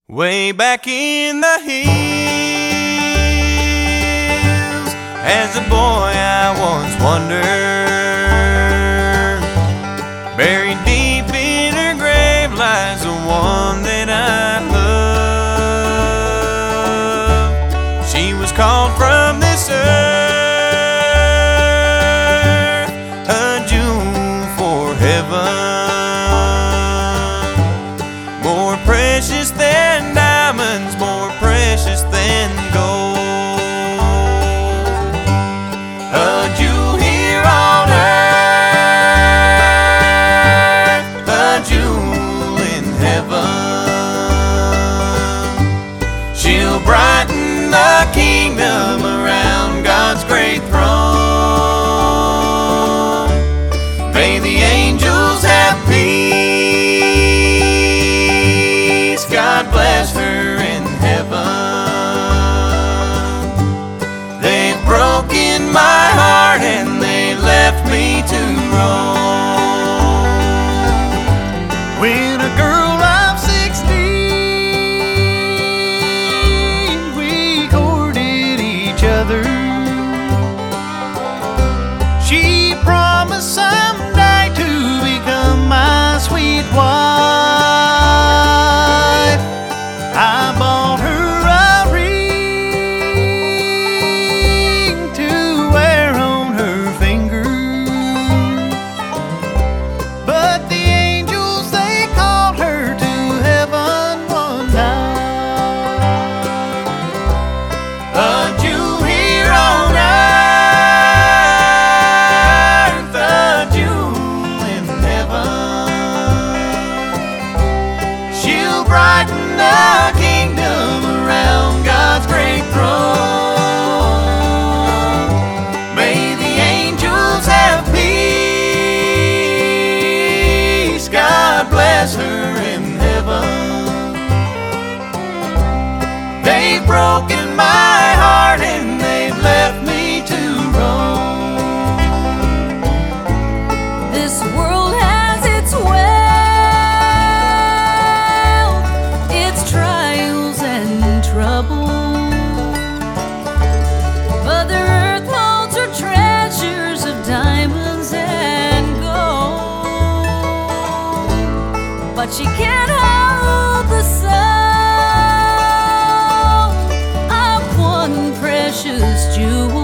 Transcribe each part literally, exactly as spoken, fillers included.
Way back in the hills, as a boy I once wandered, buried deep in her grave lies the one that I love. She was called from this earth, a jewel for heaven, more precious than diamonds, more precious than gold. A jewel here on earth, a jewel in heaven. She'll brighten the kingdom around God's great throne. May the angels have peace. God bless her in heaven. They've broken my heart and they left me to roam. When a girl of sixteen, we courted each other. She promised someday to become my sweet wife. I bought her a ring to wear on her finger, but the angels, they called her to heaven one night. A jewel here on earth, a jewel in heaven. She'll brighten the kingdom around God's great throne. May the angels have peace. God bless her in heaven. They've broken my heart and they've left me to roam. This world has its wealth, its trials and trouble. Mother Earth holds her treasures of diamonds and gold, but she can't hold the soul of one precious jewel.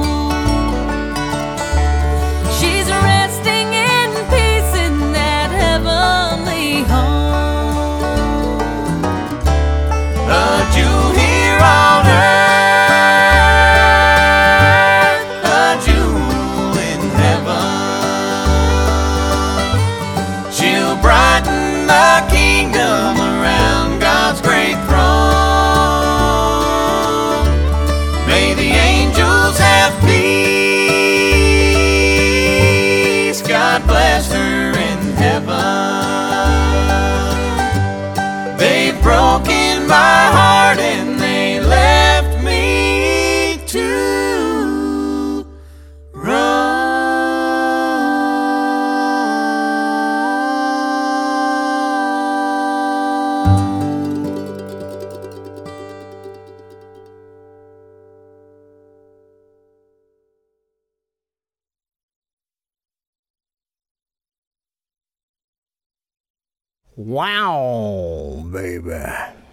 She's resting in peace in that heavenly home. A jewel here on earth, a jewel in heaven. She'll brighten the kingdom around God's great throne. May the angels have peace. God bless her in heaven. They've broken my heart and they left me to Wow, baby.